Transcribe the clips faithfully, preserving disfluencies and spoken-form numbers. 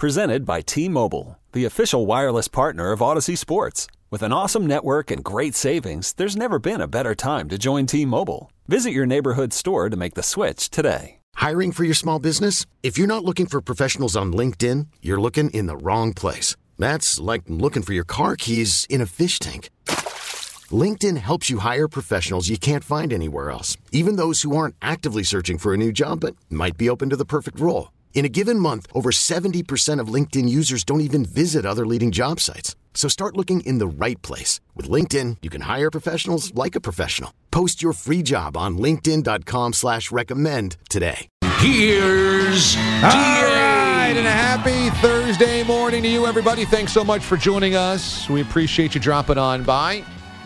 Presented by T-Mobile, the official wireless partner of Odyssey Sports. With an awesome network and great savings, there's never been a better time to join T-Mobile. Visit your neighborhood store to make the switch today. Hiring for your small business? If you're not looking for professionals on LinkedIn, you're looking in the wrong place. That's like looking for your car keys in a fish tank. LinkedIn helps you hire professionals you can't find anywhere else, even those who aren't actively searching for a new job but might be open to the perfect role. In a given month, over seventy percent of LinkedIn users don't even visit other leading job sites. So start looking in the right place. With LinkedIn, you can hire professionals like a professional. Post your free job on linkedin.com slash recommend today. Here's All right, and a happy Thursday morning to you, everybody. Thanks so much for joining us. We appreciate you dropping on by.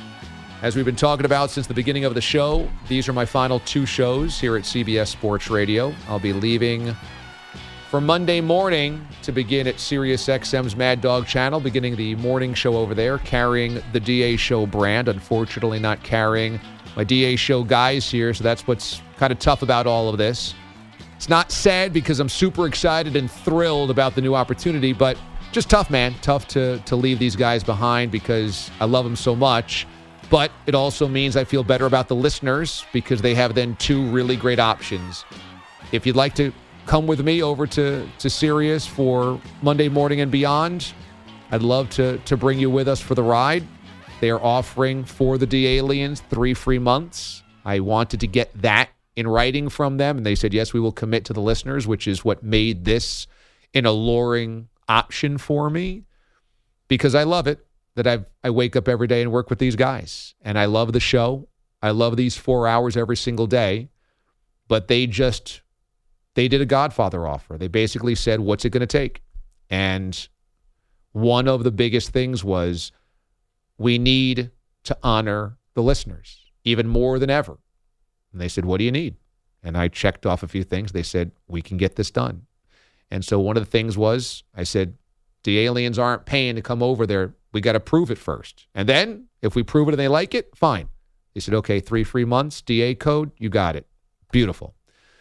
As we've been talking about since the beginning of the show, these are my final two shows here at C B S Sports Radio. I'll be leaving for Monday morning to begin at SiriusXM's Mad Dog channel, beginning the morning show over there, carrying the D A Show brand. Unfortunately, not carrying my D A Show guys here, so that's what's kind of tough about all of this. It's not sad because I'm super excited and thrilled about the new opportunity, but just tough, man. Tough to, to leave these guys behind because I love them so much. But it also means I feel better about the listeners because they have then two really great options. If you'd like to come with me over to, to Sirius for Monday morning and beyond, I'd love to, to bring you with us for the ride. They are offering for the D-Aliens three free months. I wanted to get that in writing from them, and they said, yes, we will commit to the listeners, which is what made this an alluring option for me because I love it that I I wake up every day and work with these guys. And I love the show. I love these four hours every single day. But they just, they did a Godfather offer. They basically said, what's it going to take? And one of the biggest things was we need to honor the listeners even more than ever. And they said, what do you need? And I checked off a few things. They said, we can get this done. And so one of the things was, I said, the aliens aren't paying to come over there. We got to prove it first. And then if we prove it and they like it, fine. They said, okay, three free months, D A code, you got it. Beautiful.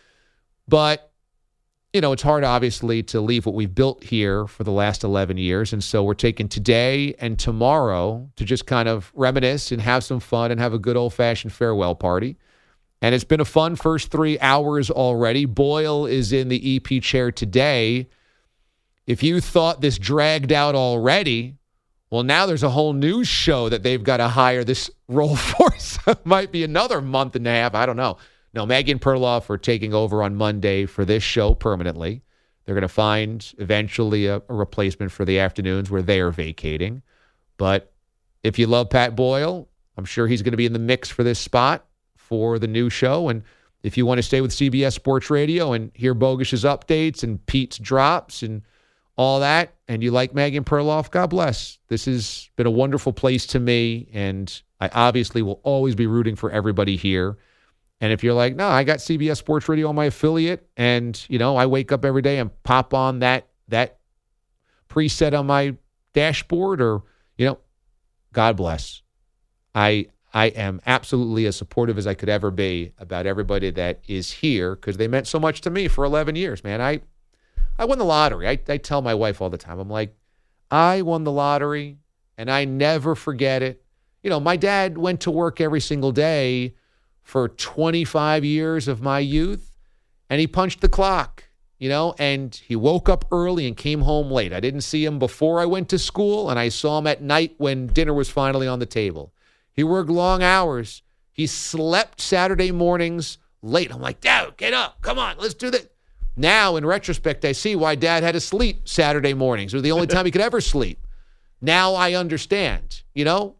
But, you know, it's hard, obviously, to leave what we've built here for the last eleven years. And so we're taking today and tomorrow to just kind of reminisce and have some fun and have a good old-fashioned farewell party. And it's been a fun first three hours already. Boyle is in the E P chair today. If you thought this dragged out already, well, now there's a whole news show that they've got to hire this role for. So it might be another month and a half. I don't know. No, Maggie and Perloff are taking over on Monday for this show permanently. They're going to find eventually a, a replacement for the afternoons where they are vacating. But if you love Pat Boyle, I'm sure he's going to be in the mix for this spot for the new show. And if you want to stay with C B S Sports Radio and hear Bogus's updates and Pete's drops and all that, and you like Maggie and Perloff, God bless. This has been a wonderful place to me, and I obviously will always be rooting for everybody here. And if you're like, no, I got C B S Sports Radio on my affiliate, and, you know, I wake up every day and pop on that that preset on my dashboard, or, you know, God bless. I I am absolutely as supportive as I could ever be about everybody that is here because they meant so much to me for eleven years, man. I I won the lottery. I, I tell my wife all the time, I'm like, I won the lottery, and I never forget it. You know, my dad went to work every single day for twenty-five years of my youth, and he punched the clock, you know, and he woke up early and came home late. I didn't see him before I went to school, and I saw him at night when dinner was finally on the table. He worked long hours. He slept Saturday mornings late. I'm like, Dad, get up. Come on, let's do this. Now, in retrospect, I see why Dad had to sleep Saturday mornings. It was the only time he could ever sleep. Now I understand, you know?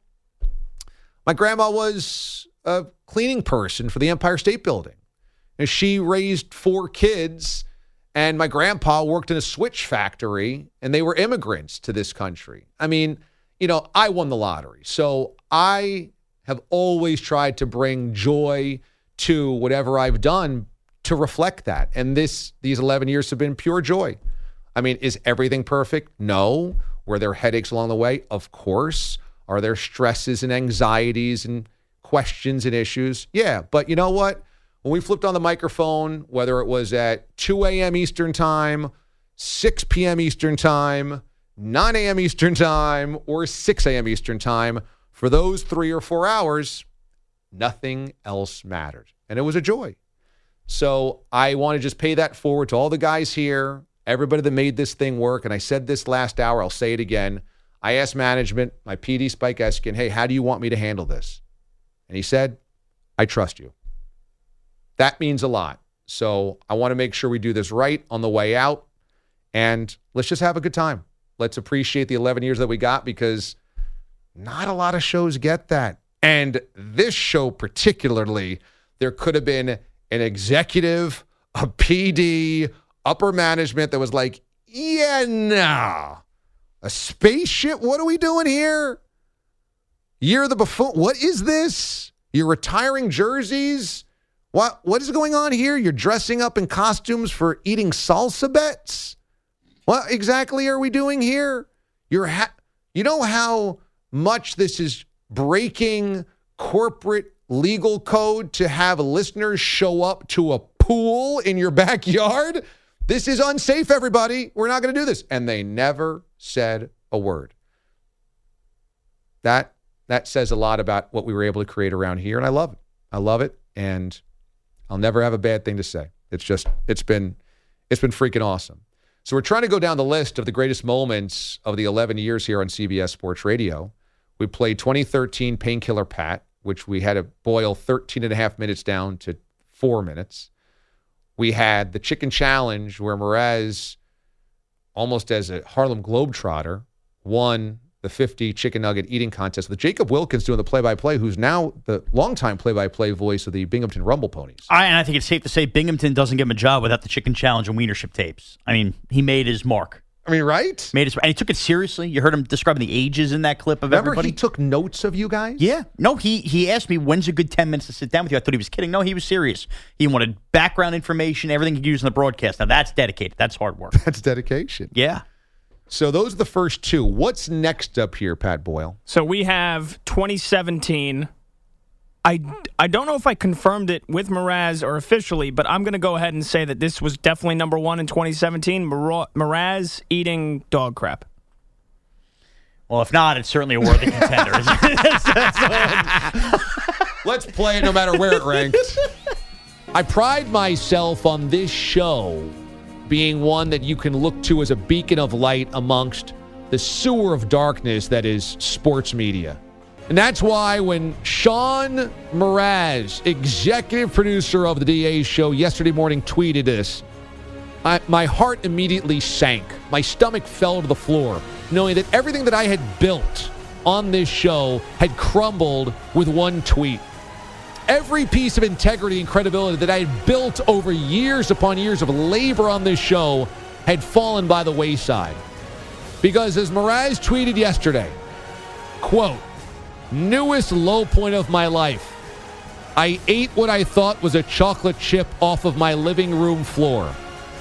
My grandma was a cleaning person for the Empire State Building. And she raised four kids, and my grandpa worked in a switch factory, and they were immigrants to this country. I mean, you know, I won the lottery. So I have always tried to bring joy to whatever I've done to reflect that. And this these eleven years have been pure joy. I mean, is everything perfect? No. Were there headaches along the way? Of course. Are there stresses and anxieties and questions and issues? Yeah. But you know what? When we flipped on the microphone, whether it was at two a.m. Eastern time, six p.m. Eastern Time, nine a.m. Eastern Time, or six a.m. Eastern Time. For those three or four hours, nothing else mattered. And it was a joy. So I want to just pay that forward to all the guys here, everybody that made this thing work. And I said this last hour, I'll say it again. I asked management, my P D, Spike Eskin, hey, how do you want me to handle this? And he said, I trust you. That means a lot. So I want to make sure we do this right on the way out. And let's just have a good time. Let's appreciate the eleven years that we got, because not a lot of shows get that. And this show particularly, there could have been an executive, a P D, upper management that was like, yeah, no. A spaceship? What are we doing here? Year of the Buffoon? What is this? You're retiring jerseys? What What is going on here? You're dressing up in costumes for eating salsa bets? What exactly are we doing here? You're ha- You know how much this is breaking corporate legal code to have listeners show up to a pool in your backyard? This is unsafe, everybody. We're not going to do this. And they never said a word. That that says a lot about what we were able to create around here, and I love it. I love it, and I'll never have a bad thing to say. It's just, it's been, it's been freaking awesome. So we're trying to go down the list of the greatest moments of the eleven years here on C B S Sports Radio. We played twenty thirteen Painkiller Pat, which we had to boil thirteen and a half minutes down to four minutes. We had the Chicken Challenge, where Mraz, almost as a Harlem Globetrotter, won the fifty chicken nugget eating contest with Jacob Wilkins doing the play-by-play, who's now the longtime play-by-play voice of the Binghamton Rumble Ponies. I, and I think it's safe to say Binghamton doesn't give him a job without the Chicken Challenge and Wienership tapes. I mean, he made his mark. I mean, right? Made his, and he took it seriously. You heard him describing the ages in that clip of Remember everybody. Remember he took notes of you guys? Yeah. No, he he asked me, when's a good ten minutes to sit down with you? I thought he was kidding. No, he was serious. He wanted background information, everything he could use in the broadcast. Now, that's dedicated. That's hard work. That's dedication. Yeah. So those are the first two. What's next up here, Pat Boyle? So we have twenty seventeen. I, I don't know if I confirmed it with Mraz or officially, but I'm going to go ahead and say that this was definitely number one in twenty seventeen, Mar- Mraz eating dog crap. Well, if not, it's certainly a worthy contender. Let's play it no matter where it ranks. I pride myself on this show being one that you can look to as a beacon of light amongst the sewer of darkness that is sports media. And that's why when Sean Mraz, executive producer of the D A show, yesterday morning tweeted this, I, my heart immediately sank. My stomach fell to the floor, knowing that everything that I had built on this show had crumbled with one tweet. Every piece of integrity and credibility that I had built over years upon years of labor on this show had fallen by the wayside. Because as Mraz tweeted yesterday, quote, newest low point of my life. I ate what I thought was a chocolate chip off of my living room floor.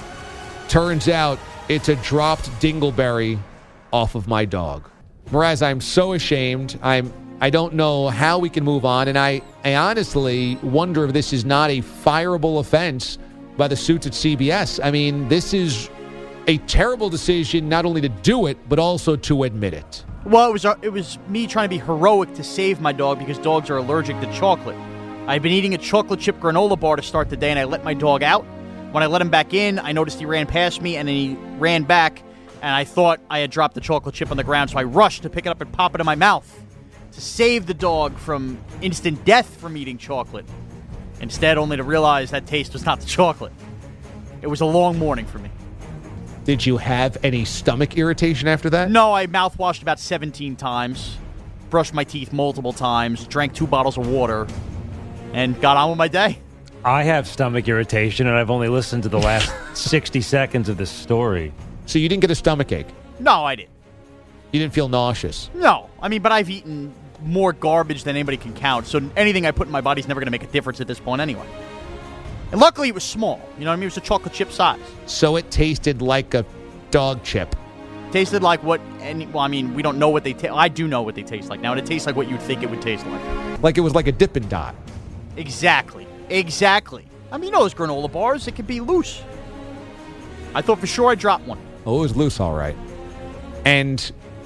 Turns out it's a dropped dingleberry off of my dog. Mraz, I'm so ashamed. I'm I don't know how we can move on, and I, I honestly wonder if this is not a fireable offense by the suits at C B S. I mean, this is a terrible decision not only to do it, but also to admit it. Well, it was uh, it was me trying to be heroic to save my dog because dogs are allergic to chocolate. I'd been eating a chocolate chip granola bar to start the day, and I let my dog out. When I let him back in, I noticed he ran past me, and then he ran back, and I thought I had dropped the chocolate chip on the ground, so I rushed to pick it up and pop it in my mouth to save the dog from instant death from eating chocolate. Instead, only to realize that taste was not the chocolate. It was a long morning for me. Did you have any stomach irritation after that? No, I mouthwashed about seventeen times, brushed my teeth multiple times, drank two bottles of water, and got on with my day. I have stomach irritation, and I've only listened to the last sixty seconds of this story. So you didn't get a stomach ache? No, I didn't. You didn't feel nauseous? No. I mean, but I've eaten more garbage than anybody can count, so anything I put in my body's never going to make a difference at this point anyway. And luckily it was small. You know what I mean? It was a chocolate chip size. So it tasted like a dog chip. Tasted like what, any, well, I mean, we don't know what they taste. I do know what they taste like now, and it tastes like what you'd think it would taste like. Like it was like a Dippin' Dot. Exactly. Exactly. I mean, you know those granola bars, it can be loose. I thought for sure I dropped one. Oh, it was loose, all right. And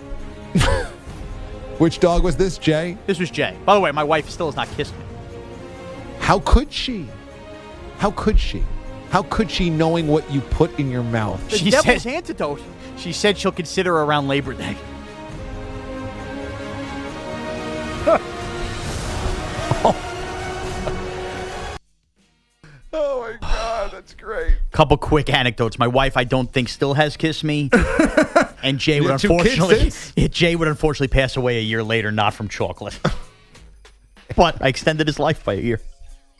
which dog was this, Jay? This was Jay. By the way, my wife still has not kissed me. How could she? How could she? How could she, knowing what you put in your mouth? The She devil's said, antidote. She said she'll consider around Labor Day. oh my God, that's great. Couple quick anecdotes. My wife, I don't think, still has kissed me, and Jay You would have two kids unfortunately, since? Jay would unfortunately pass away a year later, not from chocolate. But I extended his life by a year.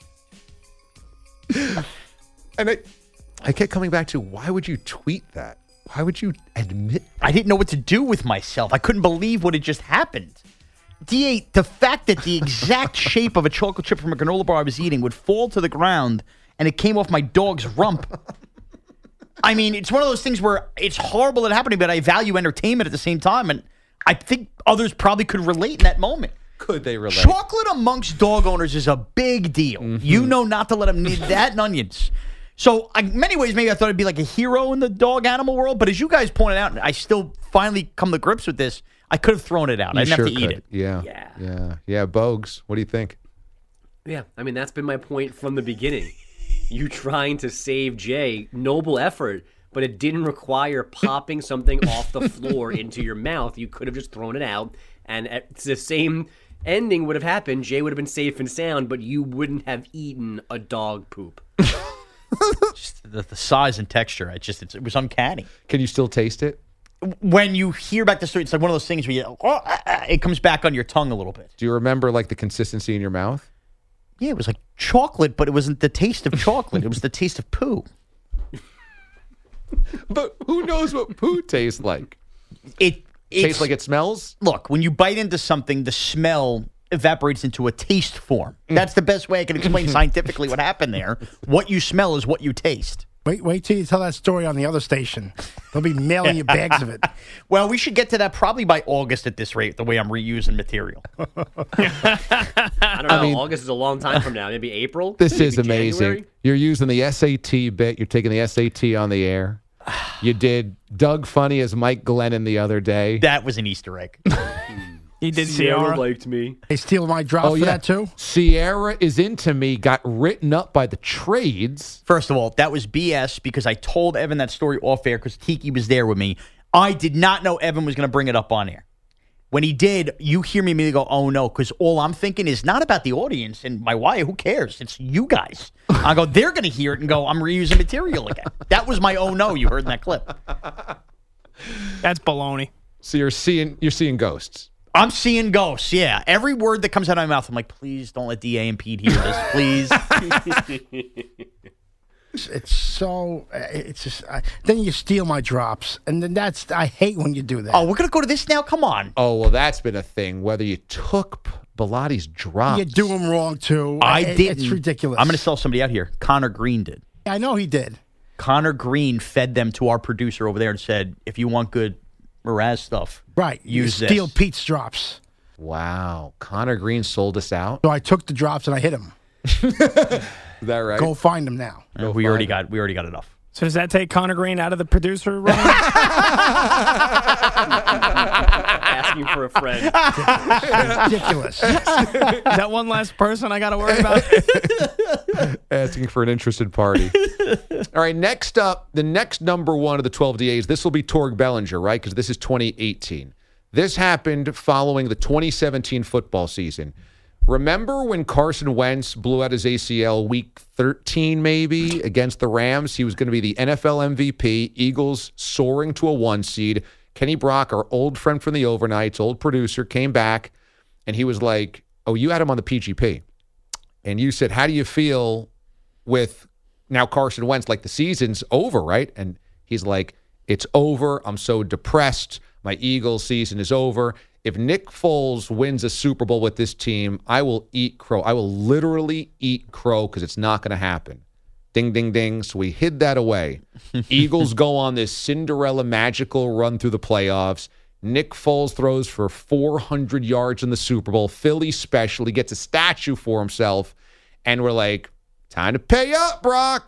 And I, I kept coming back to, why would you tweet that? Why would you admit that? I didn't know what to do with myself. I couldn't believe what had just happened. D A, the fact that the exact shape of a chocolate chip from a granola bar I was eating would fall to the ground and it came off my dog's rump. I mean, it's one of those things where it's horrible that happened, but I value entertainment at the same time, and I think others probably could relate in that moment. Could they relate? Chocolate amongst dog owners is a big deal. Mm-hmm. You know not to let them need that and onions. So, in many ways, maybe I thought I'd be like a hero in the dog animal world. But as you guys pointed out, I still finally come to grips with this. I could have thrown it out. You I didn't sure have to could. eat it. Yeah. Yeah. Yeah. Yeah. Bogues, what do you think? Yeah, I mean, that's been my point from the beginning. You trying to save Jay, noble effort, but it didn't require popping something off the floor into your mouth. You could have just thrown it out, and it's the same ending would have happened. Jay would have been safe and sound, but you wouldn't have eaten a dog poop. Just the, the size and texture, it just it's, it was uncanny. Can you still taste it? When you hear back the story, it's like one of those things where you, oh, ah, ah, it comes back on your tongue a little bit. Do you remember like the consistency in your mouth? Yeah, it was like chocolate, but it wasn't the taste of chocolate. It was the taste of poo. But who knows what poo tastes like? It Tastes like it smells? Look, when you bite into something, the smell evaporates into a taste form. That's the best way I can explain scientifically what happened there. What you smell is what you taste. Wait, wait till you tell that story on the other station. They'll be mailing you bags of it. Well, we should get to that probably by August at this rate, the way I'm reusing material. I don't know. I mean, August is a long time from now. Maybe April? This Maybe is amazing. January? You're using the S A T bit. You're taking the S A T on the air. You did Doug Funny as Mike Glennon the other day. That was an Easter egg. He did Sierra Sierra. liked me. They steal my drop Oh, for yeah. that, too? Sierra is into me got written up by the trades. First of all, that was B S because I told Evan that story off air because Tiki was there with me. I did not know Evan was going to bring it up on air. When he did, you hear me immediately go, oh, no, because all I'm thinking is not about the audience and my wife. Who cares? It's you guys. I go, they're going to hear it and go, I'm reusing material again. That was my oh, no, you heard in that clip. That's baloney. So you're seeing you're seeing ghosts. I'm seeing ghosts, yeah. Every word that comes out of my mouth, I'm like, please don't let D A and Pete hear this, please. It's, it's so, uh, it's just, uh, then you steal my drops. And then that's, I hate when you do that. Oh, we're going to go to this now? Come on. Oh, well, that's been a thing. Whether you took P- Bilotti's drops. You do them wrong, too. I It- didn't. It's ridiculous. I'm going to sell somebody out here. Connor Green did. I know he did. Connor Green fed them to our producer over there and said, if you want good Mraz stuff, Right. use you steal this. Pete's drops. Wow. Connor Green sold us out. So I took the drops and I hit him. Is that right? Go find them now. Uh, we already got we already got enough. So does that take Connor Green out of the producer run? Asking for a friend. Ridiculous. Is that one last person I got to worry about? Asking for an interested party. All right, next up, the next number one of the twelve D As, this will be Torg Bellinger, right? Because this is twenty eighteen. This happened following the twenty seventeen football season. Remember when Carson Wentz blew out his A C L week thirteen, maybe, against the Rams? He was going to be the N F L M V P. Eagles soaring to a one seed. Kenny Brock, our old friend from the overnights, old producer, came back, and he was like, oh, you had him on the P G P. And you said, how do you feel with now Carson Wentz? Like, the season's over, right? And he's like, it's over. I'm so depressed. My Eagles season is over. If Nick Foles wins a Super Bowl with this team, I will eat crow. I will literally eat crow because it's not going to happen. Ding, ding, ding. So we hid that away. Eagles go on this Cinderella magical run through the playoffs. Nick Foles throws for four hundred yards in the Super Bowl. Philly special. He gets a statue for himself. And we're like, time to pay up, Brock.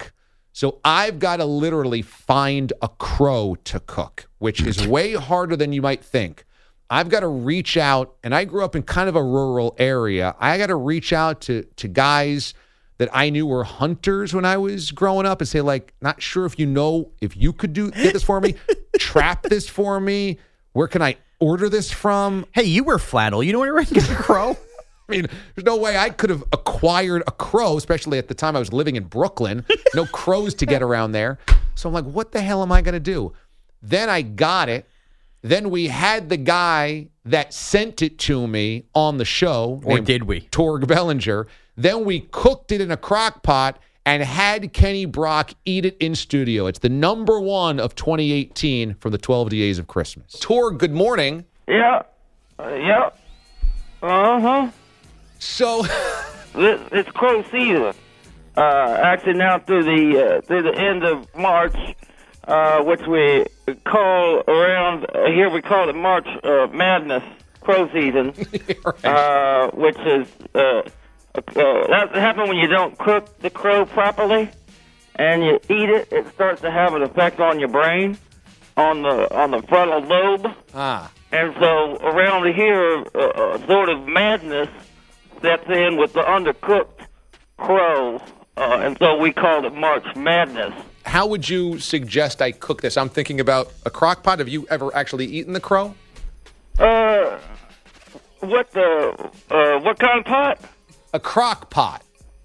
So I've got to literally find a crow to cook, which is way harder than you might think. I've got to reach out, and I grew up in kind of a rural area. I got to reach out to to guys that I knew were hunters when I was growing up and say, like, not sure if you know if you could do get this for me, trap this for me. Where can I order this from? Hey, you wear flannel. You know where to get a crow? I mean, there's no way I could have acquired a crow, especially at the time I was living in Brooklyn. No crows to get around there. So I'm like, what the hell am I going to do? Then I got it. Then we had the guy that sent it to me on the show. Or did we? Torg Bellinger. Then we cooked it in a crock pot and had Kenny Brock eat it in studio. It's the number one of twenty eighteen from the twelve Days of Christmas. Torg, good morning. Yeah. Uh, yeah. Uh-huh. So This, it's crow season. Uh, actually, now through the uh, through the end of March, uh, which we call around uh, here, we call it March uh, Madness, crow season, Right. uh, which is uh, uh, that happens when you don't cook the crow properly, and you eat it. It starts to have an effect on your brain, on the on the frontal lobe, ah, and so around here, uh, uh, sort of madness sets in with the undercooked crow, uh, and so we called it March Madness. how would you suggest I cook this? I'm thinking about a crock pot. Have you ever actually eaten the crow? Uh, what the, uh, what kind of pot? A crock pot.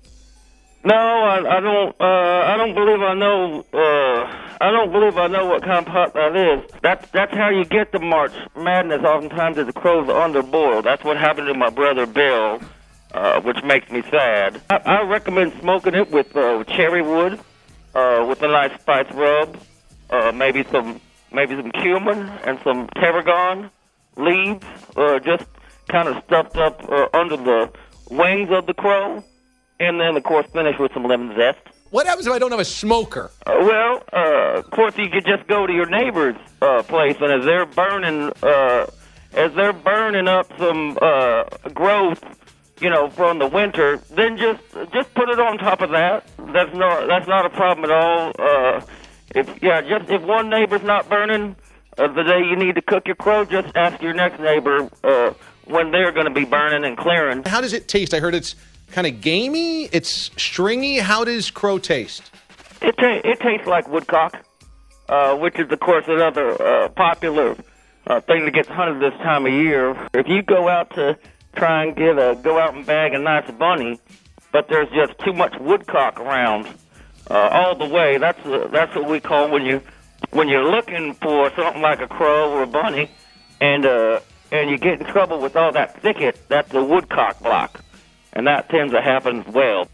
No, I, I don't, uh, I don't believe I know, uh, I don't believe I know what kind of pot that is. That's, that's how you get the March Madness. Oftentimes is the crow's underboiled. That's what happened to my brother Bill, uh, which makes me sad. I, I recommend smoking it with, uh, cherry wood, uh, with a nice spice rub, uh, maybe some, maybe some cumin and some tarragon leaves, uh, just kind of stuffed up, uh, under the wings of the crow. And then, of course, finish with some lemon zest. What happens if I don't have a smoker? Uh, well, uh, of course, you could just go to your neighbor's uh, place, and as they're burning, uh, as they're burning up some uh, growth, you know, from the winter, then just just put it on top of that. That's not that's not a problem at all. Uh, if yeah, just if one neighbor's not burning uh, the day you need to cook your crow, just ask your next neighbor uh, when they're going to be burning and clearing. How does it taste? I heard it's kind of gamey. It's stringy. How does crow taste? It ta- it tastes like woodcock, uh, which is, of course, another uh, popular uh, thing that gets hunted this time of year. If you go out to try and get a go out and bag a nice bunny, but there's just too much woodcock around uh, all the way. That's uh, that's what we call when you when you're looking for something like a crow or a bunny, and uh, and you get in trouble with all that thicket. That's the woodcock block. And that tends to happen as well.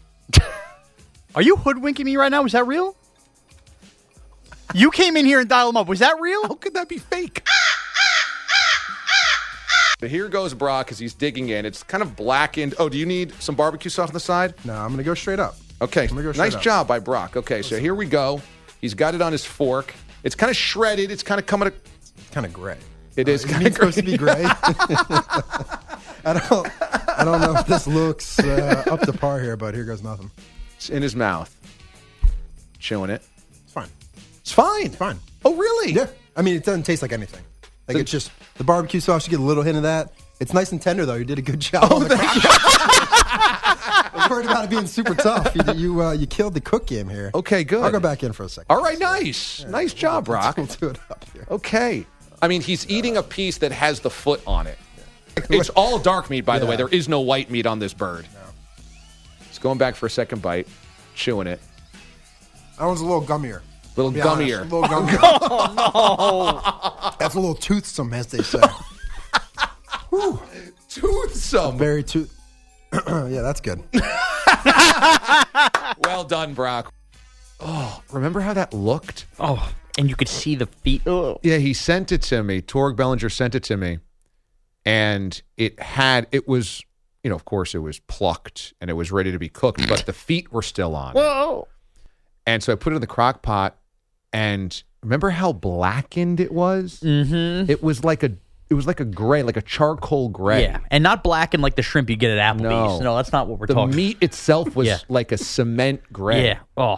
Are you hoodwinking me right now? Was that real? You came in here and dialed them up. Was that real? How could that be fake? Here goes Brock as he's digging in. It's kind of blackened. Oh, do you need some barbecue sauce on the side? No, I'm going to go straight up. Okay, I'm gonna go straight nice up. job by Brock. Okay, so here we go. He's got it on his fork. It's kind of shredded. It's kind of coming. It's kind of gray. It is Uh, kind of supposed to be gray. I don't. I don't know if this looks uh, up to par here, but here goes nothing. It's in his mouth. Chewing it. It's fine. It's fine. It's fine. Oh, really? Yeah. I mean, it doesn't taste like anything. Like, So- it's just the barbecue sauce. You get a little hint of that. It's nice and tender, though. You did a good job. Oh, on the thank you. I was worried about it being super tough. You you, uh, you killed the cook game here. Okay, good. I'll go back in for a second. All right, nice. Nice job, Brock. We'll do it up here. Okay. I mean, he's eating a piece that has the foot on it. It's all dark meat, by the way. Yeah. There is no white meat on this bird. He's going back for a second bite, chewing it. That one's a little gummier. Little Be gummier. honest, a little gummier. Oh, no. That's a little toothsome, as they say. Whew. Toothsome. Very tooth. Yeah, that's good. Well done, Brock. Oh, remember how that looked? Oh, and you could see the feet. Oh. Yeah, he sent it to me. Torg Bellinger sent it to me. And it had, it was, you know, of course, it was plucked and it was ready to be cooked, but the feet were still on. Whoa. And so I put it in the crock pot, and remember how blackened it was? Mm-hmm. It was like a, it was like a gray, like a charcoal gray. Yeah, and not blackened like the shrimp you get at Applebee's. No. No, that's not what we're The talking meat itself was Yeah. like a cement gray. Yeah. Oh,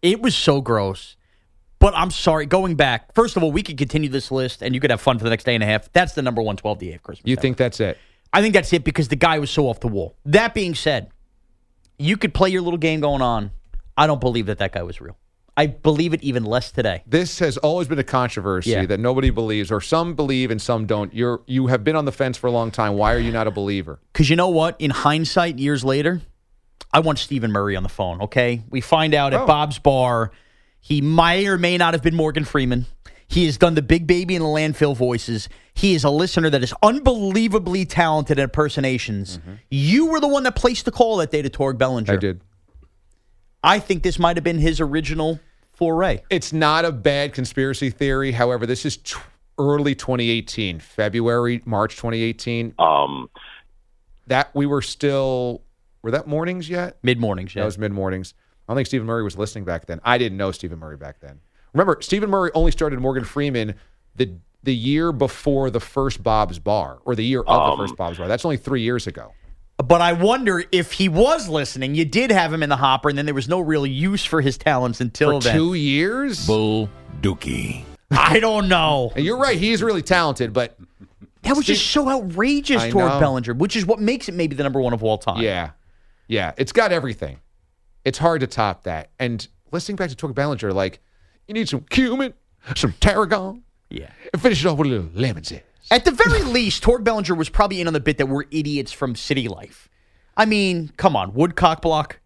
It was so gross. But I'm sorry, going back, first of all, we could continue this list and you could have fun for the next day and a half. That's the number one twelve D A of Christmas. You ever. think that's it? I think that's it because the guy was so off the wall. That being said, you could play your little game going on. I don't believe that that guy was real. I believe it even less today. This has always been a controversy Yeah. that nobody believes, or some believe and some don't. You're you have been on the fence for a long time. Why are you not a believer? Because you know what? In hindsight, years later, I want Stephen Murray on the phone, okay? We find out at Oh. Bob's Bar, he may or may not have been Morgan Freeman. He has done the Big Baby and the Landfill voices. He is a listener that is unbelievably talented at impersonations. Mm-hmm. You were the one that placed the call that day to Torg Bellinger. I did. I think this might have been his original foray. It's not a bad conspiracy theory. However, this is t- early twenty eighteen, February, March twenty eighteen. Um, that we were still, were that mornings yet? Mid-mornings, yeah. That was mid-mornings. I don't think Stephen Murray was listening back then. I didn't know Stephen Murray back then. Remember, Stephen Murray only started Morgan Freeman the the year before the first Bob's Bar, or the year of Um, the first Bob's Bar. That's only three years ago. But I wonder if he was listening, you did have him in the hopper, and then there was no real use for his talents until For then. two years? Bull Dookie. I don't know. And you're right, he's really talented, but That was Steve- just so outrageous I toward know. Bellinger, which is what makes it maybe the number one of all time. yeah. Yeah, it's got everything. It's hard to top that. And listening back to Torg Bellinger, like, you need some cumin, some tarragon, Yeah. and finish it off with a little lemon zest. At the very least, Torg Bellinger was probably in on the bit that we're idiots from city life. I mean, come on, woodcock block.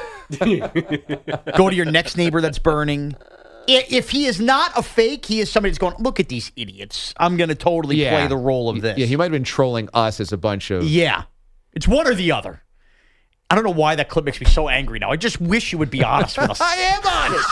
Go to your next neighbor that's burning. I- If he is not a fake, he is somebody that's going, look at these idiots. I'm going to totally Yeah. play the role of this. Yeah, he might have been trolling us as a bunch of... Yeah. It's one or the other. I don't know why that clip makes me so angry now. I just wish you would be honest with us. I am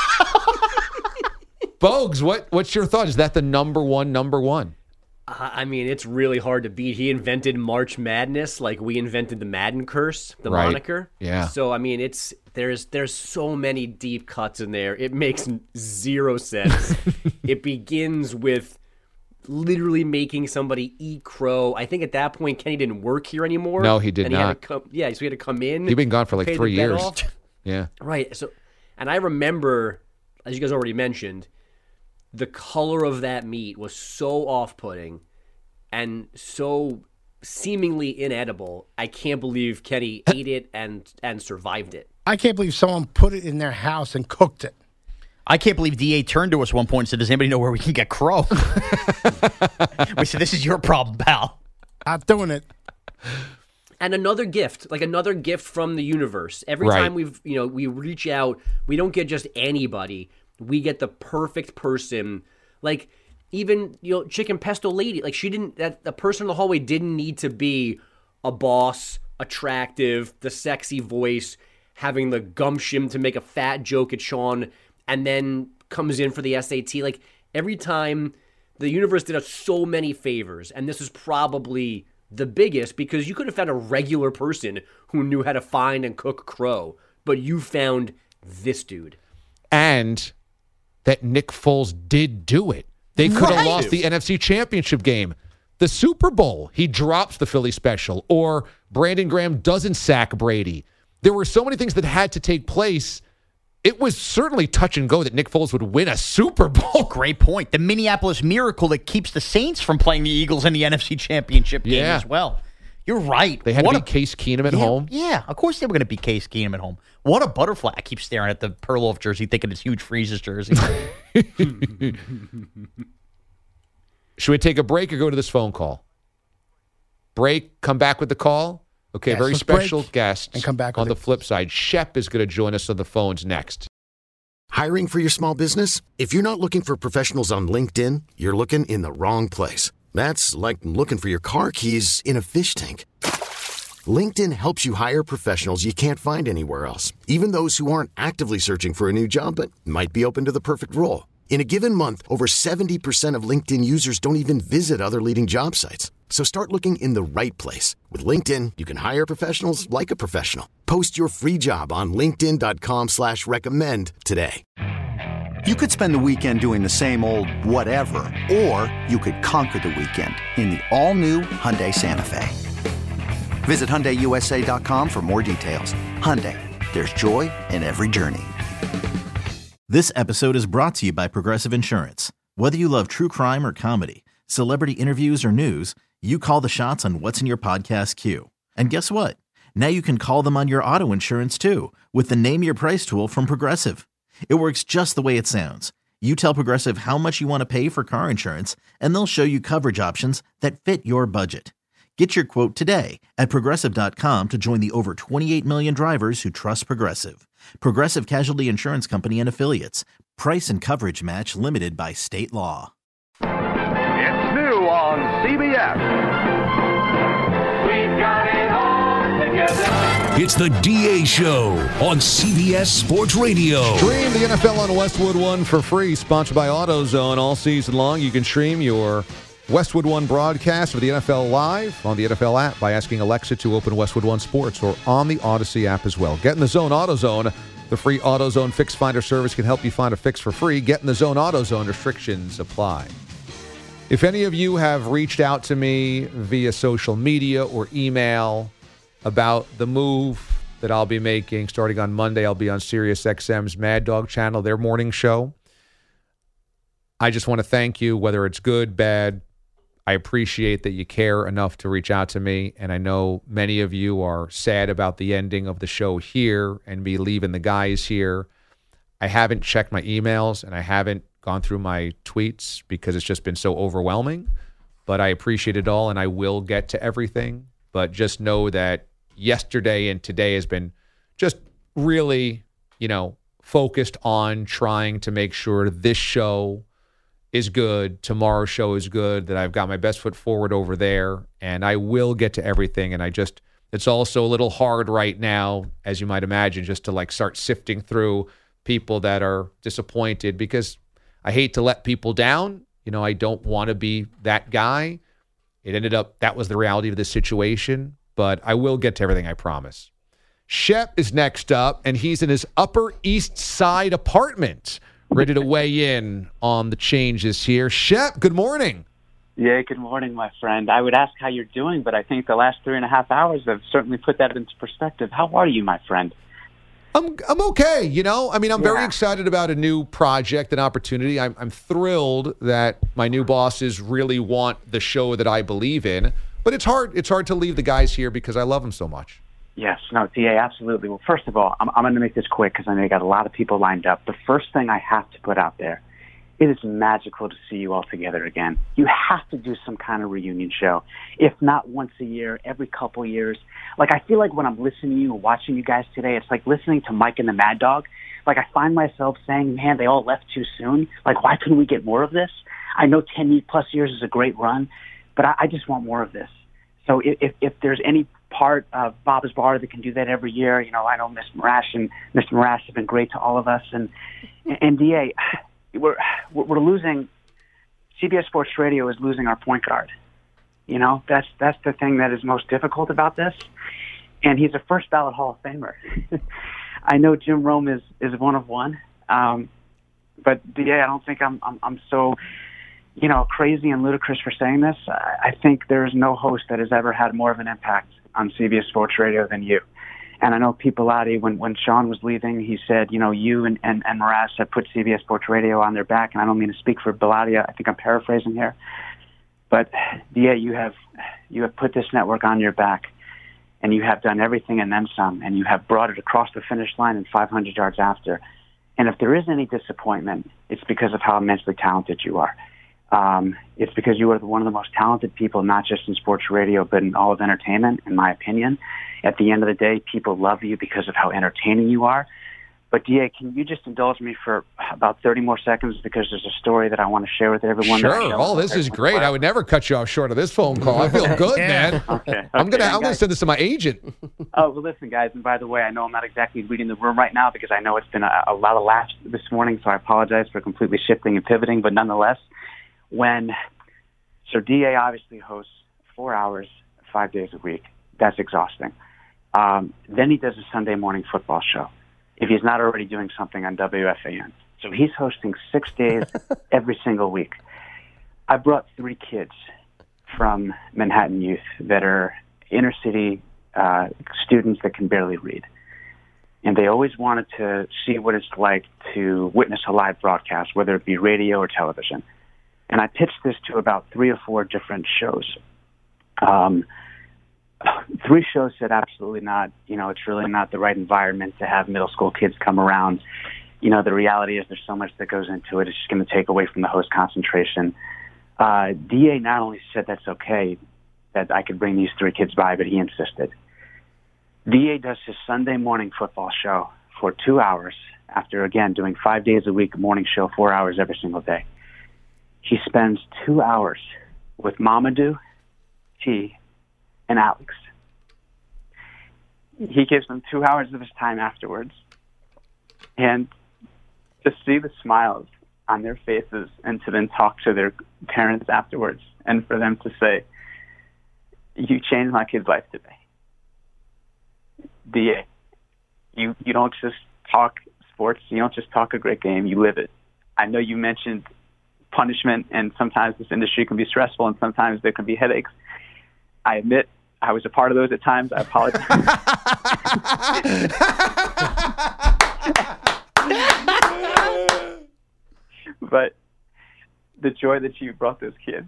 honest. Bogues, what, what's your thought? Is that the number one, number one? I I mean, it's really hard to beat. He invented March Madness, like we invented the Madden curse, the Right. moniker. Yeah. So I mean, it's there's there's so many deep cuts in there. It makes zero sense. It begins with literally making somebody eat crow. I think at that point Kenny didn't work here anymore. No, he did and He had not. to come, yeah, so he had to come in. He'd been gone for like pay the three bet years. off. Yeah. Right. So, and I remember, as you guys already mentioned, the color of that meat was so off-putting and so seemingly inedible. I can't believe Kenny ate it and and survived it. I can't believe someone put it in their house and cooked it. I can't believe D A turned to us one point and said, does anybody know where we can get crow? We said, this is your problem, pal. Not doing it. And another gift, like another gift from the universe. Every Right. time we've, you know, we reach out, we don't get just anybody. We get the perfect person. Like even, you know, Chicken Pesto Lady, like she didn't, that the person in the hallway didn't need to be a boss, attractive, the sexy voice, having the gumption to make a fat joke at Sean, and then comes in for the S A T. Like every time the universe did us so many favors, and this is probably the biggest because you could have found a regular person who knew how to find and cook crow, but you found this dude. And that Nick Foles did do it. They could have Right. lost the N F C Championship game. The Super Bowl, he drops the Philly special, or Brandon Graham doesn't sack Brady. There were so many things that had to take place. It was certainly touch and go that Nick Foles would win a Super Bowl. Great point. The Minneapolis Miracle that keeps the Saints from playing the Eagles in the N F C Championship game Yeah. as well. You're right. They had What to a- beat Case Keenum at yeah, home. Yeah, of course they were going to beat Case Keenum at home. What a butterfly. I keep staring at the Perloff jersey thinking it's Huge Freeze's jersey. Should we take a break or go to this phone call? Break, come back with the call. Okay, Yes, very let's special break guest. and come back on with the it. flip side. Shep is going to join us on the phones next. Hiring for your small business? If you're not looking for professionals on LinkedIn, you're looking in the wrong place. That's like looking for your car keys in a fish tank. LinkedIn helps you hire professionals you can't find anywhere else, even those who aren't actively searching for a new job but might be open to the perfect role. In a given month, over seventy percent of LinkedIn users don't even visit other leading job sites. So start looking in the right place. With LinkedIn, you can hire professionals like a professional. Post your free job on linkedin dot com slash recommend today. You could spend the weekend doing the same old whatever, or you could conquer the weekend in the all-new Hyundai Santa Fe. Visit Hyundai U S A dot com for more details. Hyundai, there's joy in every journey. This episode is brought to you by Progressive Insurance. Whether you love true crime or comedy, celebrity interviews or news, you call the shots on what's in your podcast queue. And guess what? Now you can call them on your auto insurance too with the Name Your Price tool from Progressive. It works just the way it sounds. You tell Progressive how much you want to pay for car insurance, and they'll show you coverage options that fit your budget. Get your quote today at Progressive dot com to join the over twenty-eight million drivers who trust Progressive. Progressive Casualty Insurance Company and Affiliates. Price and coverage match limited by state law. It's new on C B S. We've got it all together. It's the D A Show on C B S Sports Radio. Stream the N F L on Westwood One for free, sponsored by AutoZone. All season long, you can stream your Westwood One broadcast of the N F L live on the N F L app by asking Alexa to open Westwood One Sports, or on the Odyssey app as well. Get in the zone, AutoZone. The free AutoZone Fix Finder service can help you find a fix for free. Get in the zone, AutoZone. Restrictions apply. If any of you have reached out to me via social media or email about the move that I'll be making starting on Monday, I'll be on SiriusXM's Mad Dog channel, their morning show. I just want to thank you, whether it's good, bad. I appreciate that you care enough to reach out to me, and I know many of you are sad about the ending of the show here and me leaving the guys here. I haven't checked my emails, and I haven't gone through my tweets because it's just been so overwhelming, but I appreciate it all, and I will get to everything. But just know that yesterday and today has been just really, you know, focused on trying to make sure this show is good, tomorrow's show is good, that I've got my best foot forward over there, and I will get to everything. And I just, it's also a little hard right now, as you might imagine, just to like start sifting through people that are disappointed, because I hate to let people down. You know, I don't want to be that guy. It ended up, that was the reality of this situation, but I will get to everything, I promise. Shep is next up, and he's in his Upper East Side apartment, ready to weigh in on the changes here. Shep, good morning. Yeah, good morning, my friend. I would ask how you're doing, but I think the last three and a half hours have certainly put that into perspective. How are you, my friend? I'm I'm okay. You know, I mean, I'm yeah. very excited about a new project and opportunity. I'm I'm thrilled that my new bosses really want the show that I believe in. But it's hard. It's hard to leave the guys here because I love them so much. Yes, no, D A, absolutely. Well, first of all, I'm, I'm going to make this quick because I know you got a lot of people lined up. The first thing I have to put out there, it is magical to see you all together again. You have to do some kind of reunion show, if not once a year, every couple years. Like, I feel like when I'm listening to you and watching you guys today, it's like listening to Mike and the Mad Dog. Like, I find myself saying, man, they all left too soon. Like, why couldn't we get more of this? I know ten plus years is a great run, but I, I just want more of this. So if, if, if there's any part of Bob's Bar that can do that every year, you know, I know Mister Marash and Mister Marash have been great to all of us. And, and D A, we're, we're losing, C B S Sports Radio is losing our point guard. You know, that's, that's the thing that is most difficult about this. And he's a first ballot Hall of Famer. I know Jim Rome is, is one of one. Um, but D A, I don't think I'm, I'm, I'm so, you know, crazy and ludicrous for saying this. I think there is no host that has ever had more of an impact on C B S Sports Radio than you. And I know Pete Bellotti, when, when Sean was leaving, he said, you know, you and, and, and Mraz have put C B S Sports Radio on their back. And I don't mean to speak for Bellotti. I think I'm paraphrasing here. But, yeah, you have, you have put this network on your back, and you have done everything and then some, and you have brought it across the finish line and five hundred yards after. And if there is any disappointment, it's because of how immensely talented you are. Um, it's because you are one of the most talented people, not just in sports radio, but in all of entertainment, in my opinion. At the end of the day, people love you because of how entertaining you are. But, D A, can you just indulge me for about thirty more seconds, because there's a story that I want to share with everyone. Sure. Oh, this is great. I would never cut you off short of this phone call. I feel good, yeah. man. Okay. okay. I'm gonna I'm guys, gonna send this to my agent. Oh, well, listen, guys, and by the way, I know I'm not exactly reading the room right now because I know it's been a, a lot of laughs this morning, so I apologize for completely shifting and pivoting. But nonetheless, when so D A obviously hosts four hours, five days a week. That's exhausting. Um, then he does a Sunday morning football show, if he's not already doing something on W F A N. So he's hosting six days every single week. I brought three kids from Manhattan Youth that are inner city uh, students that can barely read. And they always wanted to see what it's like to witness a live broadcast, whether it be radio or television. And I pitched this to about three or four different shows. Um, three shows said absolutely not. You know, it's really not the right environment to have middle school kids come around. You know, the reality is there's so much that goes into it. It's just going to take away from the host concentration. Uh, D A not only said that's okay, that I could bring these three kids by, but he insisted. D A does his Sunday morning football show for two hours after, again, doing five days a week, morning show, four hours every single day. He spends two hours with Mamadou, T, and Alex. He gives them two hours of his time afterwards. And to see the smiles on their faces and to then talk to their parents afterwards and for them to say, you changed my kid's life today. D A, you, you don't just talk sports, you don't just talk a great game, you live it. I know you mentioned punishment, and sometimes this industry can be stressful, and sometimes there can be headaches. I admit I was a part of those at times. I apologize. But the joy that you brought those kids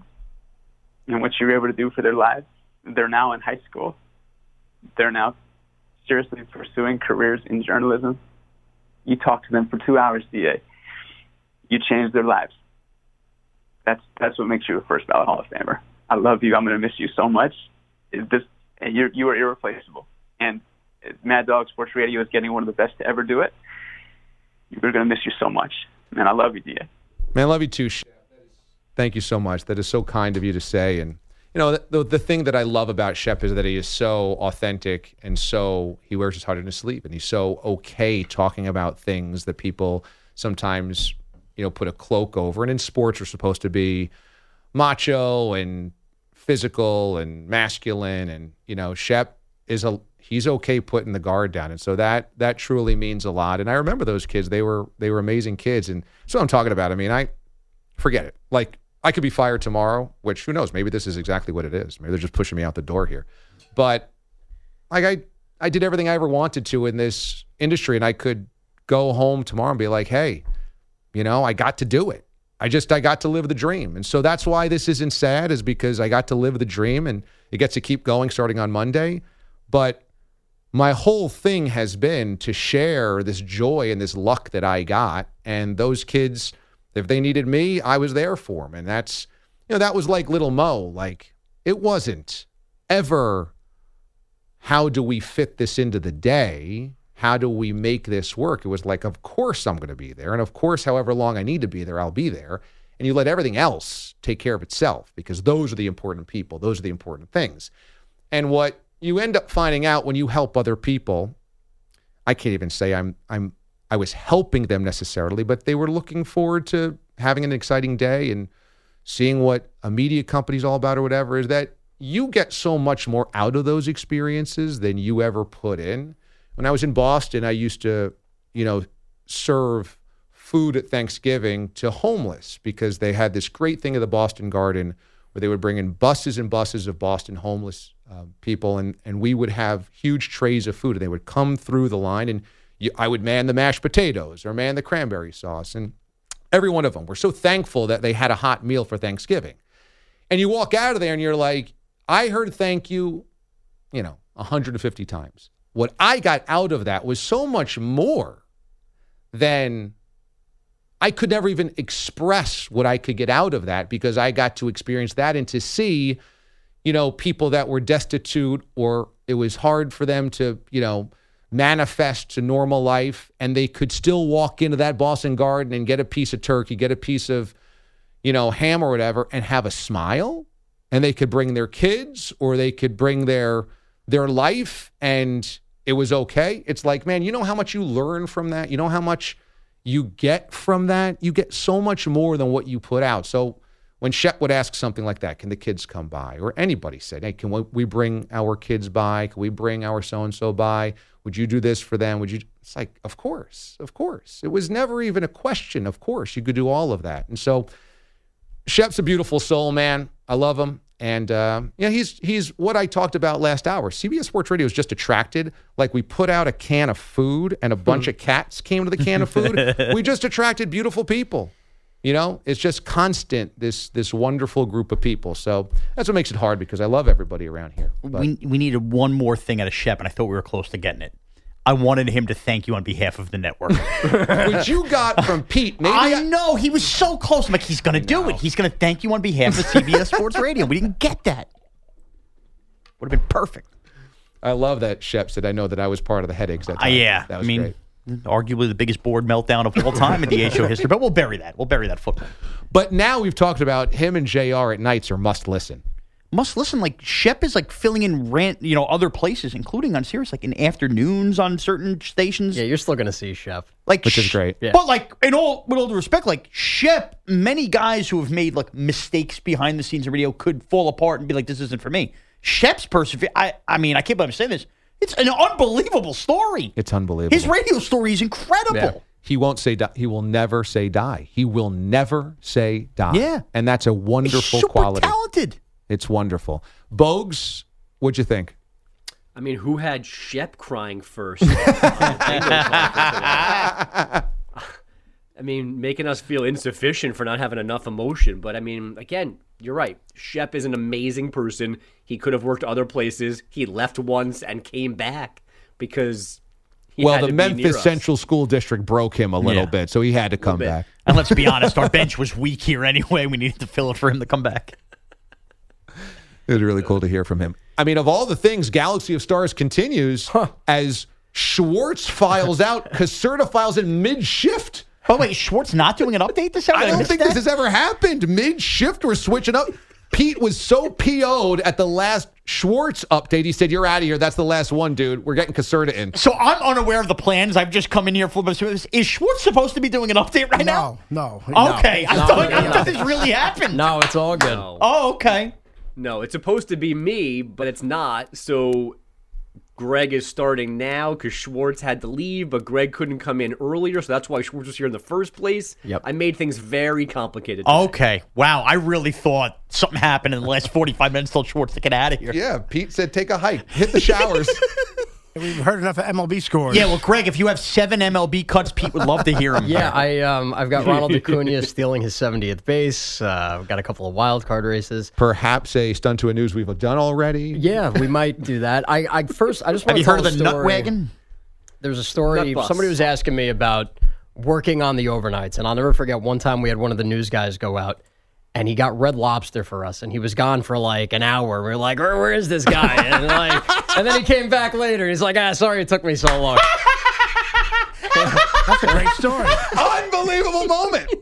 and what you were able to do for their lives, they're now in high school. They're now seriously pursuing careers in journalism. You talked to them for two hours, D A. You changed their lives. That's that's what makes you a first ballot Hall of Famer. I love you. I'm going to miss you so much. This, you're, you are irreplaceable. And Mad Dog Sports Radio is getting one of the best to ever do it. We're going to miss you so much. Man, I love you, D A. Man, I love you too, Shep. Thank you so much. That is so kind of you to say. And, you know, the, the thing that I love about Shep is that he is so authentic and so he wears his heart on his sleeve. And he's so okay talking about things that people sometimes, you know, put a cloak over. And in sports, are supposed to be macho and physical and masculine. And, you know, Shep is a, he's okay putting the guard down. And so that, that truly means a lot. And I remember those kids, they were, they were amazing kids. And so I'm talking about, I mean, I forget it. Like, I could be fired tomorrow, which who knows, maybe this is exactly what it is. Maybe they're just pushing me out the door here. But like I, I did everything I ever wanted to in this industry, and I could go home tomorrow and be like, hey, you know, I got to do it. I just, I got to live the dream. And so that's why this isn't sad, is because I got to live the dream, and it gets to keep going starting on Monday. But my whole thing has been to share this joy and this luck that I got. And those kids, if they needed me, I was there for them. And that's, you know, that was like Little Mo. Like, it wasn't ever, how do we fit this into the day? How do we make this work? It was like, of course I'm going to be there. And of course, however long I need to be there, I'll be there. And you let everything else take care of itself, because those are the important people. Those are the important things. And what you end up finding out when you help other people, I can't even say I'm, I'm, I was helping them necessarily, but they were looking forward to having an exciting day and seeing what a media company's all about or whatever, is that you get so much more out of those experiences than you ever put in. When I was in Boston, I used to, you know, serve food at Thanksgiving to homeless, because they had this great thing at the Boston Garden where they would bring in buses and buses of Boston homeless uh, people, and, and we would have huge trays of food, and they would come through the line, and you, I would man the mashed potatoes or man the cranberry sauce, and every one of them were so thankful that they had a hot meal for Thanksgiving. And you walk out of there and you're like, I heard thank you, you know, one hundred fifty times. What I got out of that was so much more than I could never even express what I could get out of that, because I got to experience that and to see, you know, people that were destitute, or it was hard for them to, you know, manifest to normal life, and they could still walk into that Boston Garden and get a piece of turkey, get a piece of, you know, ham or whatever, and have a smile. And they could bring their kids, or they could bring their their life, and it was okay. It's like, man, you know how much you learn from that? You know how much you get from that? You get so much more than what you put out. So when Shep would ask something like that, can the kids come by? Or anybody said, hey, can we bring our kids by? Can we bring our so-and-so by? Would you do this for them? Would you? It's like, of course, of course. It was never even a question. Of course, you could do all of that. And so Shep's a beautiful soul, man. I love him. And uh, yeah, he's he's what I talked about last hour. C B S Sports Radio is just attracted, like we put out a can of food and a bunch of cats came to the can of food. We just attracted beautiful people. You know, it's just constant, this this wonderful group of people. So that's what makes it hard because I love everybody around here. But We we needed one more thing out of Shep, and I thought we were close to getting it. I wanted him to thank you on behalf of the network. what you got from Pete, maybe I, I- know. He was so close. I'm like, he's going to do it. He's going to thank you on behalf of C B S Sports Radio. We didn't get that. Would have been perfect. I love that Shep said, I know that I was part of the headaches that Uh, time. yeah. That was I mean, great. arguably the biggest board meltdown of all time in the A Show history. But we'll bury that. We'll bury that football. But now we've talked about him and J R at nights are must listen. Must listen. Like Shep is like filling in rant, you know, other places, including on Sirius, like in afternoons on certain stations. Yeah, you're still going to see Shep. Like, Which is great. Yeah. But like, in all with all due respect, like Shep, many guys who have made like mistakes behind the scenes of radio could fall apart and be like, "This isn't for me." Shep's perseverance. I, I mean, I can't believe I'm saying this. It's an unbelievable story. It's unbelievable. His radio story is incredible. Yeah. He won't say die. He will never say die. He will never say die. Yeah. And that's a wonderful He's super quality. talented. It's wonderful. Bogues, what'd you think? I mean, who had Shep crying first? I mean, making us feel insufficient for not having enough emotion. But I mean, again, you're right. Shep is an amazing person. He could have worked other places. He left once and came back because he well, had the to be near Memphis us. Central School District broke him a little Yeah. bit, so he had to come bit. back. And let's be honest, our bench was weak here anyway. We needed to fill it for him to come back. It was really cool to hear from him. I mean, of all the things, Galaxy of Stars continues as Schwartz files out, Caserta files in mid-shift. By the way, is Schwartz not doing an update this hour? I don't think this has ever happened. Mid-shift, we're switching up. Pete was so P O'd at the last Schwartz update. He said, you're out of here. That's the last one, dude. We're getting Caserta in. So I'm unaware of the plans. I've just come in here for this. Is Schwartz supposed to be doing an update right now? No, Okay. no. I, thought, I thought this really happened. No, it's all good. No. Oh, okay. No, it's supposed to be me, but it's not. So Greg is starting now because Schwartz had to leave, but Greg couldn't come in earlier, so that's why Schwartz was here in the first place. Yep. I made things very complicated. today. Okay. Wow. I really thought something happened in the last forty-five minutes till Schwartz to get out of here. Yeah, Pete said take a hike. Hit the showers. We've heard enough of M L B scores. Yeah, well, Greg, if you have seven M L B cuts, Pete would love to hear them. Yeah, I um I've got Ronald Acuna stealing his seventieth base. Uh, I've got a couple of wild card races. Perhaps a stunt to a news we've done already. Yeah, we might do that. I, I first I just Have want you to heard tell of the a nut story. wagon? There's a story. Nut bus. Somebody was asking me about working on the overnights, and I'll never forget one time we had one of the news guys go out, and he got Red Lobster for us, and he was gone for like an hour. We were like, where, where is this guy? And like, and then he came back later. He's like, ah, sorry it took me so long. That's a great story. Unbelievable moment.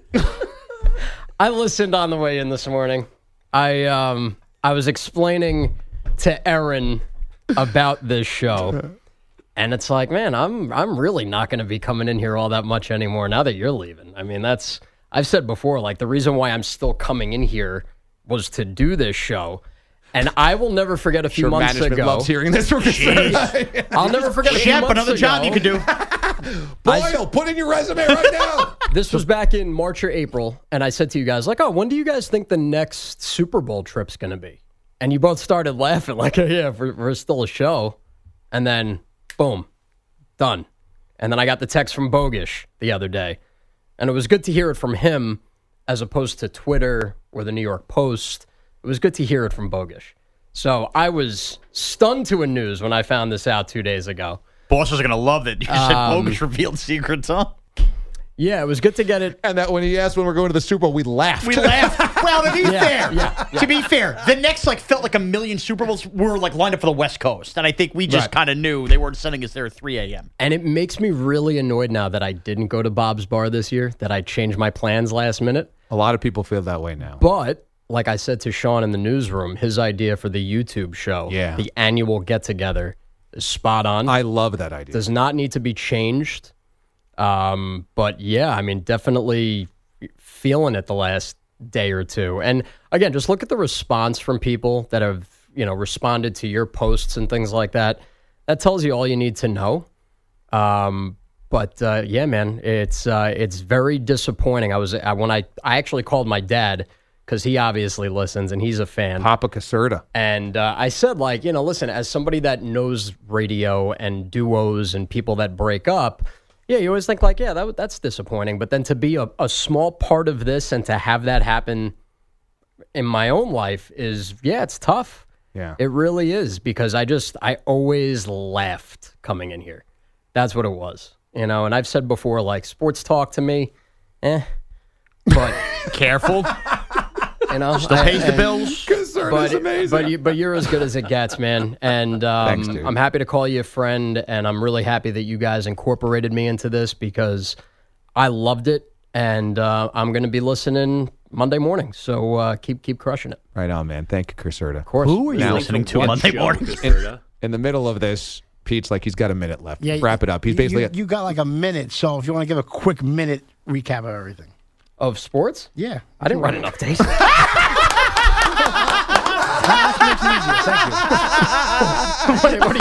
I listened on the way in this morning. I um I was explaining to Erin about this show. And it's like, man, I'm I'm really not going to be coming in here all that much anymore now that you're leaving. I mean, that's I've said before, like the reason why I'm still coming in here was to do this show. And I will never forget a few Sure, months management ago. loves hearing this from Caserta. I'll never forget a few Shep, months another ago. job you could do. Boyle, put in your resume right now. This was back in March or April, and I said to you guys, like, oh, when do you guys think the next Super Bowl trip's going to be? And you both started laughing, like, oh, yeah, we're, we're still a show. And then, boom, done. And then I got the text from Bogish the other day, and it was good to hear it from him as opposed to Twitter or the New York Post. It was good to hear it from Bogish. So I was stunned to a news when I found this out two days ago. Bosses are going to love it. You said Um, Bogus revealed secrets, huh? Yeah, it was good to get it. And that when he asked when we're going to the Super Bowl, we laughed. We laughed. Well, to be Yeah, fair, yeah, yeah. to be fair, the next like felt like a million Super Bowls were like lined up for the West Coast, and I think we just Right. kind of knew they weren't sending us there at three a.m. And it makes me really annoyed now that I didn't go to Bob's Bar this year, that I changed my plans last minute. A lot of people feel that way now. But, like I said to Sean in the newsroom, his idea for the YouTube show, Yeah. the annual get-together, is spot on. I love that idea. Does not need to be changed. Um, but, yeah, I mean, definitely feeling it the last day or two. And, again, just look at the response from people that have, you know, responded to your posts and things like that. That tells you all you need to know. Um, but uh, yeah, man, it's uh, it's very disappointing. I was I, when I I actually called my dad because he obviously listens and he's a fan. Papa Caserta. And uh, I said, like, you know, listen, as somebody that knows radio and duos and people that break up, yeah, you always think like, yeah, that that's disappointing. But then to be a, a small part of this and to have that happen in my own life is, yeah, it's tough. Yeah. It really is, because I just, I always laughed coming in here. That's what it was. You know, and I've said before, like, sports talk to me, eh. But careful. You know, still pays the and, bills. But, amazing. but, you, but you're as good as it gets, man. And um, Thanks, dude. I'm happy to call you a friend, and I'm really happy that you guys incorporated me into this because I loved it, and uh, I'm going to be listening Monday morning. So uh, keep keep crushing it. Right on, man. Thank you, Caserta. Of course. Who are you Now, listening to one Monday show, morning? In, in the middle of this, Pete's like, he's got a minute left. Yeah, Wrap it up. He's basically... You, you got like a minute, so if you want to give a quick minute recap of everything. Of sports? Yeah. I didn't write enough days. That makes it easier. Thank you. what,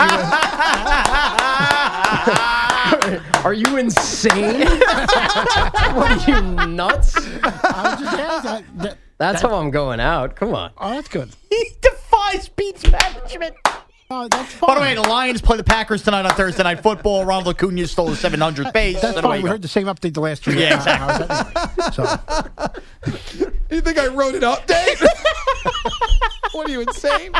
what are you? Are you insane? What are you, nuts? I was just asking. That, That's that, how I'm going out. Come on. Oh, that's good. He defies Pete's management. Oh, that's fine. By the way, the Lions play the Packers tonight on Thursday Night Football. Ronald Acuna stole his seven hundredth base. That's So fine. We go. heard the same update the last two Yeah, hours. exactly. So, You think I wrote an update? What are you, insane?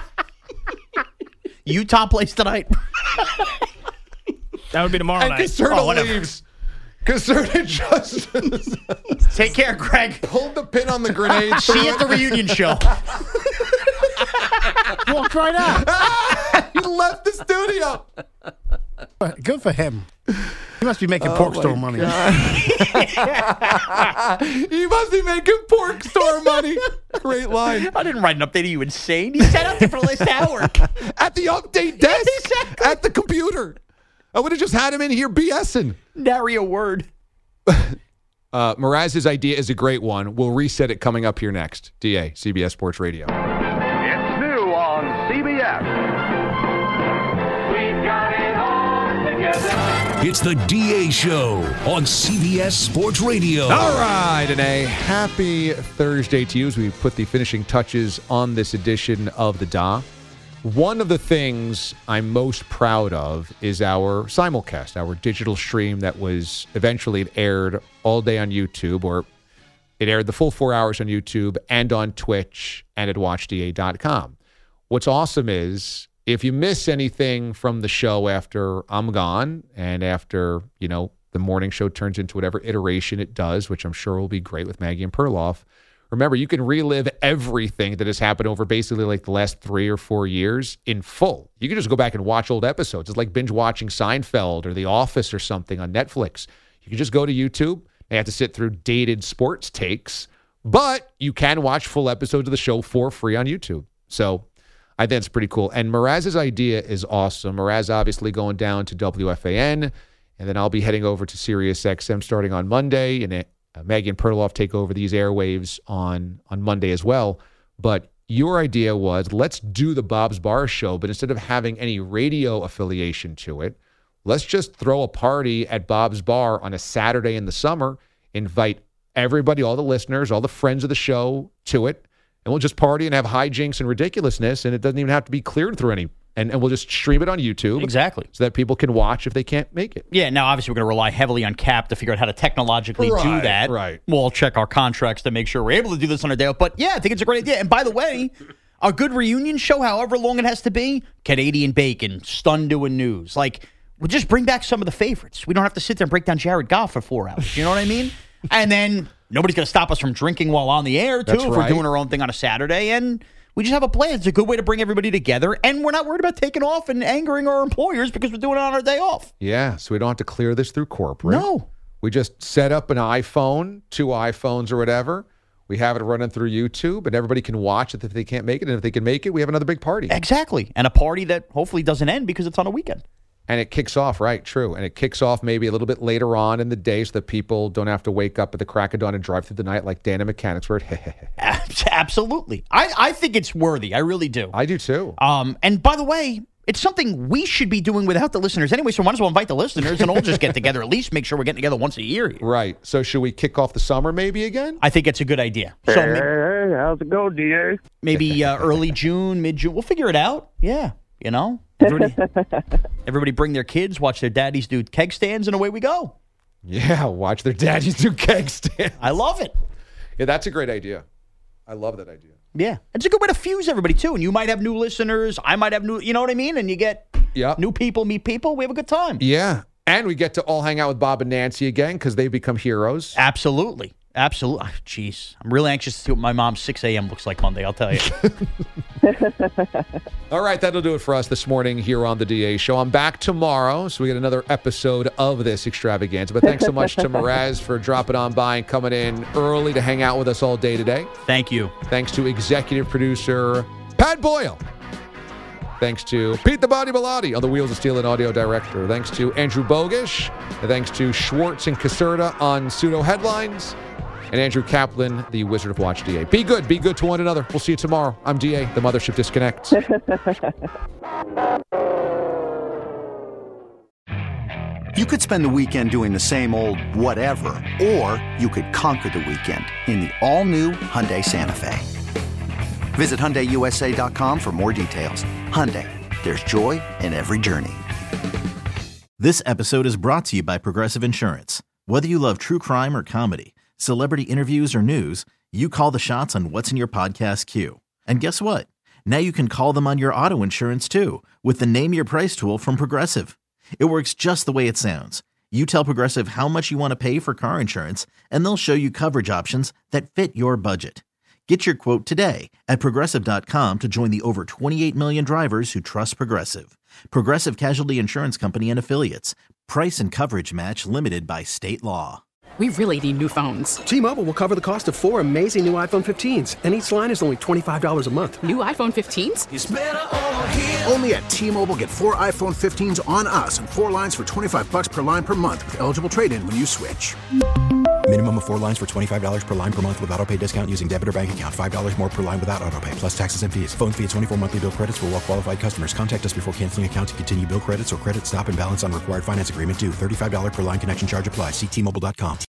Utah plays tonight. That would be tomorrow And night. Caserta Oh, whatever. leaves. Caserta just Take care, Greg. pulled the pin on the grenade. See you at the reunion show. walked right out. He left the studio. Good for him. He must be making pork store money. He must be making pork store money. Great line. I didn't write an update. Are you insane? He sat out there for the last hour. At the update desk. Exactly. At the computer. I would have just had him in here BSing. Nary a word. Uh, Mraz's idea is a great one. We'll reset it coming up here next. D A, C B S Sports Radio. It's new on C B S. We've got it all together. It's the D A Show on C B S Sports Radio. All right, and a happy Thursday to you as we put the finishing touches on this edition of the D A. One of the things I'm most proud of is our simulcast, our digital stream that was eventually it aired all day on YouTube, or it aired the full four hours on YouTube and on Twitch and at watch D A dot com. What's awesome is if you miss anything from the show after I'm gone and after, you know, the morning show turns into whatever iteration it does, which I'm sure will be great with Maggie and Perloff, remember, you can relive everything that has happened over basically like the last three or four years in full. You can just go back and watch old episodes. It's like binge watching Seinfeld or The Office or something on Netflix. You can just go to YouTube. You have to sit through dated sports takes, but you can watch full episodes of the show for free on YouTube. So I think it's pretty cool. And Mraz's idea is awesome. Mraz obviously going down to W F A N, and then I'll be heading over to Sirius X M starting on Monday, and it Uh, Maggie and Perloff take over these airwaves on, on Monday as well. But your idea was, let's do the Bob's Bar show, but instead of having any radio affiliation to it, let's just throw a party at Bob's Bar on a Saturday in the summer, invite everybody, all the listeners, all the friends of the show to it, and we'll just party and have hijinks and ridiculousness, and it doesn't even have to be cleared through any. And, and we'll just stream it on YouTube. Exactly. So that people can watch if they can't make it. Yeah, now obviously we're going to rely heavily on Cap to figure out how to technologically Right, do that. right. We'll check our contracts to make sure we're able to do this on our day off. But yeah, I think it's a great idea. And by the way, a good reunion show, however long it has to be, Canadian Bacon, Stun doing news. Like, we'll just bring back some of the favorites. We don't have to sit there and break down Jared Goff for four hours. You know what I mean? And then nobody's going to stop us from drinking while on the air, too, That's if right. we're doing our own thing on a Saturday. And we just have a plan. It's a good way to bring everybody together, and we're not worried about taking off and angering our employers because we're doing it on our day off. Yeah, so we don't have to clear this through corporate. No. We just set up an iPhone, two iPhones or whatever. We have it running through YouTube, and everybody can watch it if they can't make it. And if they can make it, we have another big party. Exactly. And a party that hopefully doesn't end because it's on a weekend. And it kicks off, right, true. And it kicks off maybe a little bit later on in the day so that people don't have to wake up at the crack of dawn and drive through the night like Dan and Mechanics were. Absolutely. I, I think it's worthy. I really do. I do too. Um, and by the way, It's something we should be doing without the listeners anyway, so might as well invite the listeners and all just get together. At least make sure we're getting together once a year here. Right. So should we kick off the summer maybe again? I think it's a good idea. Hey, So hey, maybe, hey, how's it go, D A? maybe uh, early June, mid-June. We'll figure it out. Yeah, you know? Everybody, everybody bring their kids, watch their daddies do keg stands, and away we go. Yeah, watch their daddies do keg stands. I love it. Yeah, that's a great idea. I love that idea. Yeah. It's a good way to fuse everybody, too. And you might have new listeners. I might have new, you know what I mean? And you get Yep. new people, meet people. We have a good time. Yeah. And we get to all hang out with Bob and Nancy again because they've become heroes. Absolutely. Absolutely. Oh, jeez. I'm really anxious to see what my mom's six a.m. looks like Monday, I'll tell you. All right, that'll do it for us this morning here on the D A Show. I'm back tomorrow, so we get another episode of this extravaganza. But thanks so much to Mraz for dropping on by and coming in early to hang out with us all day today. Thank you. Thanks to executive producer Pat Boyle. Thanks to Pete the Body Bilotti on the Wheels of Steel and audio director. Thanks to Andrew Bogish. And thanks to Schwartz and Caserta on pseudo headlines. And Andrew Kaplan, the Wizard of Watch D A. Be good. Be good to one another. We'll see you tomorrow. I'm D A. The Mothership disconnects. You could spend the weekend doing the same old whatever, or you could conquer the weekend in the all-new Hyundai Santa Fe. Visit Hyundai U S A dot com for more details. Hyundai, there's joy in every journey. This episode is brought to you by Progressive Insurance. Whether you love true crime or comedy, celebrity interviews or news, you call the shots on what's in your podcast queue. And guess what? Now you can call them on your auto insurance too with the Name Your Price tool from Progressive. It works just the way it sounds. You tell Progressive how much you want to pay for car insurance, and they'll show you coverage options that fit your budget. Get your quote today at Progressive dot com to join the over twenty-eight million drivers who trust Progressive. Progressive Casualty Insurance Company and Affiliates. Price and coverage match limited by state law. We really need new phones. T-Mobile will cover the cost of four amazing new iPhone fifteens, and each line is only twenty-five dollars a month. New iPhone fifteens? It's better over here. Only at T-Mobile, get four iPhone fifteens on us and four lines for twenty-five dollars per line per month with eligible trade-in when you switch. Minimum of four lines for twenty-five dollars per line per month with autopay discount using debit or bank account. five dollars more per line without autopay, plus taxes and fees. Phone fee at twenty-four monthly bill credits for well-qualified customers. Contact us before canceling account to continue bill credits or credit stop and balance on required finance agreement due. thirty-five dollars per line connection charge applies. See T Mobile dot com.